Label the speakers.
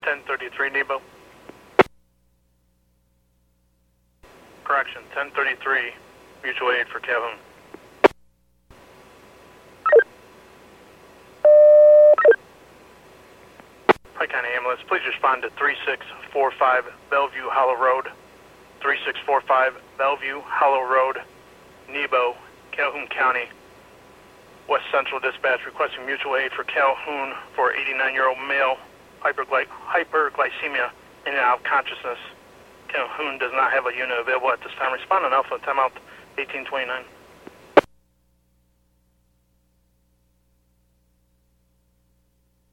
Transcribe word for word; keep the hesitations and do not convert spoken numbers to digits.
Speaker 1: ten thirty-three, Nebo. Correction, ten thirty-three, mutual aid for Calhoun. Pike County Ambulance, please respond to three six four five Bellevue Hollow Road. three six four five Bellevue Hollow Road, Nebo, Calhoun County. West Central Dispatch requesting mutual aid for Calhoun for eighty-nine-year-old male, hypergly hyperglycemia, in and out of consciousness. Calhoun does not have a unit available at this time. Respond on Alpha, timeout eighteen twenty-nine.